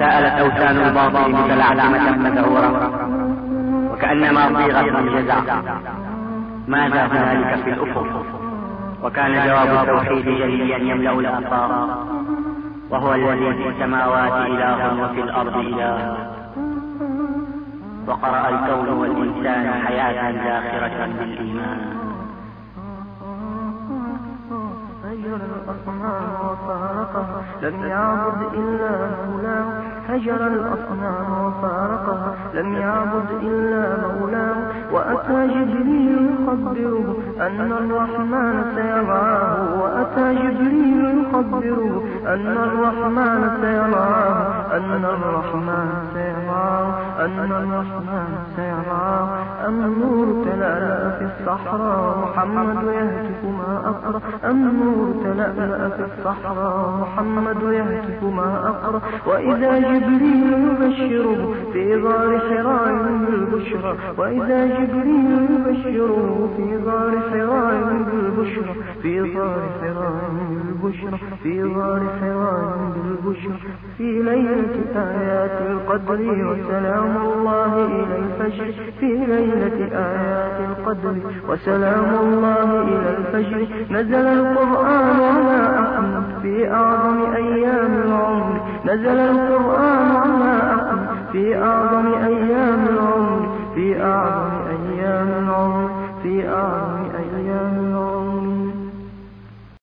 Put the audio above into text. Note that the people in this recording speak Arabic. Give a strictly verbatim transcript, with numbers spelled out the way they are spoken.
سألت أوثان الباطل متلعثمة مذعورة وكأنما صيغة الجزع: ماذا هنالك في الأفق؟ وكان جواب التوحيد جليا يملأ الآفاق: وهو الذي في السماوات إله وفي الأرض إله. وقرأ الكون والإنسان حياة زاخرة بالإيمان. هجر الأصنام وفارقها لم يعبد إلا مولاه. هجر الأصنام وفارقها لم يعبد إلا مولاه. وأتى جبريل يخبره أن الرحمن سيرعاه. وأتى جبريل يخبره أن الرحمن سيرعاه. أن الرحمن سيرعاه. أن الرحمن سيرعاه. النور تلألأ في الصحراء محمد يهتف ما أقرأ. النور تلألأ في الصحراء محمد يهتف ما أقرأ. وإذا جبريل يبشره في غار حراء بالبشرى. وإذا جبريل يبشره في غار حراء بالبشرى. في غار حراء بالبشرى. في غار حراء بالبشرى. في ليلة آيات القدر وسلام الله إلى الفجر. في ليلة آيات القدر وسلام الله إلى الفجر. نزل القرآن على أحمد في أعظم أيام العمر. نزل القرآن على أحمد في أعظم أيام العمر. في أعظم أيام